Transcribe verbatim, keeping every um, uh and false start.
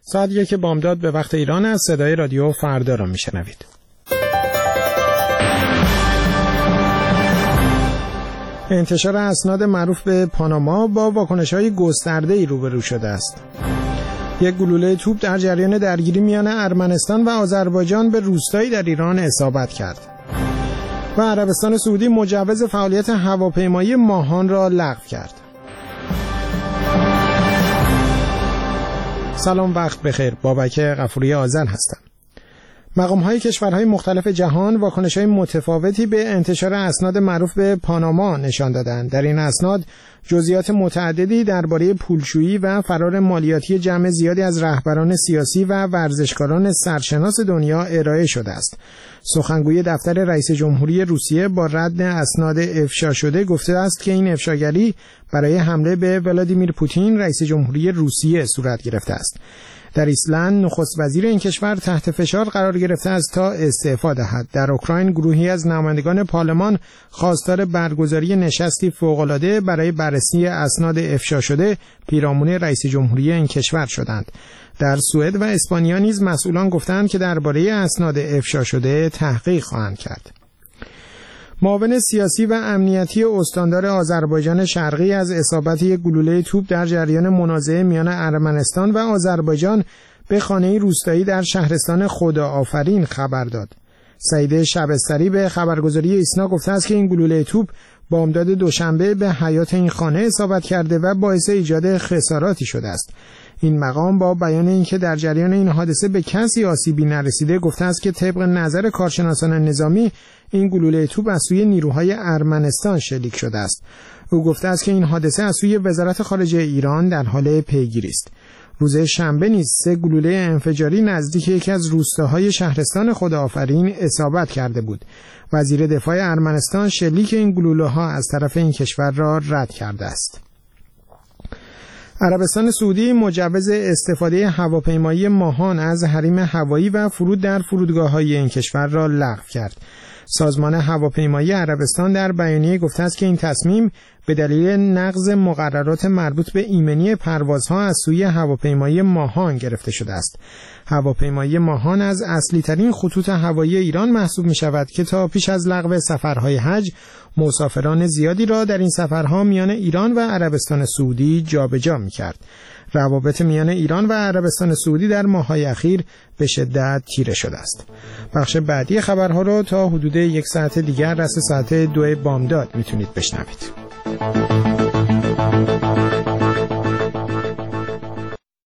ساعت یک بامداد به وقت ایران از صدای رادیو فردا را میشنوید. انتشار اسناد معروف به پاناما با واکنش‌های گسترده‌ای روبرو شده است. یک گلوله توپ در جریان درگیری میان ارمنستان و آذربایجان به روستایی در ایران اصابت کرد. و عربستان سعودی مجوز فعالیت هواپیمایی ماهان را لغو کرد. سلام، وقت بخیر. بابک غفوری آذر هستم. مقام‌های کشورهای مختلف جهان واکنش‌های متفاوتی به انتشار اسناد معروف به پاناما نشان دادند. در این اسناد جزئیات متعددی درباره پولشویی و فرار مالیاتی جمع زیادی از رهبران سیاسی و ورزشکاران سرشناس دنیا ارائه شده است. سخنگوی دفتر رئیس جمهوری روسیه با رد اسناد افشا شده گفته است که این افشاگری برای حمله به ولادیمیر پوتین رئیس جمهوری روسیه صورت گرفته است. در ایسلند نخست وزیر این کشور تحت فشار قرار گرفته است تا استعفا دهد. در اوکراین گروهی از نمایندگان پارلمان خواستار برگزاری نشستی فوق‌العاده برای بررسی اسناد افشا شده پیرامون رئیس جمهوری این کشور شدند. در سوئد و اسپانیا نیز مسئولان گفتند که درباره اسناد افشا شده تحقیق خواهند کرد. معاون سیاسی و امنیتی استاندار آذربایجان شرقی از اصابت یک گلوله توپ در جریان منازعه میان ارمنستان و آذربایجان به خانه‌ای روستایی در شهرستان خداآفرین خبر داد. سعید شبستری به خبرگزاری ایسنا گفته است که این گلوله توپ بامداد دوشنبه به حیاط این خانه اصابت کرده و باعث ایجاد خساراتی شده است. این مقام با بیان اینکه در جریان این حادثه به کسی آسیبی نرسیده گفته است که طبق نظر کارشناسان نظامی این گلوله توپ از سوی نیروهای ارمنستان شلیک شده است. او گفته است که این حادثه از سوی وزارت خارجه ایران در حال پیگیری است. روز شنبه نیز سه گلوله انفجاری نزدیک یکی از روستاهای شهرستان خداآفرین اصابت کرده بود. وزیر دفاع ارمنستان شلیک این گلوله‌ها از طرف این کشور را رد کرده است. عربستان سعودی مجوز استفاده هواپیمایی ماهان از حریم هوایی و فرود در فرودگاه‌های این کشور را لغو کرد. سازمان هواپیمایی عربستان در بیانیه گفته است که این تصمیم به دلیل نقض مقررات مربوط به ایمنی پروازها از سوی هواپیمایی ماهان گرفته شده است. هواپیمایی ماهان از اصلی ترین خطوط هوایی ایران محسوب می شود که تا پیش از لغو سفرهای حج مسافران زیادی را در این سفرها میان ایران و عربستان سعودی جابجا می کرد. روابط میان ایران و عربستان سعودی در ماه‌های اخیر به شدت تیره شده است. بخش بعدی خبرها را تا حدود یک ساعت دیگر رس ساعت دو بامداد میتونید بشنوید.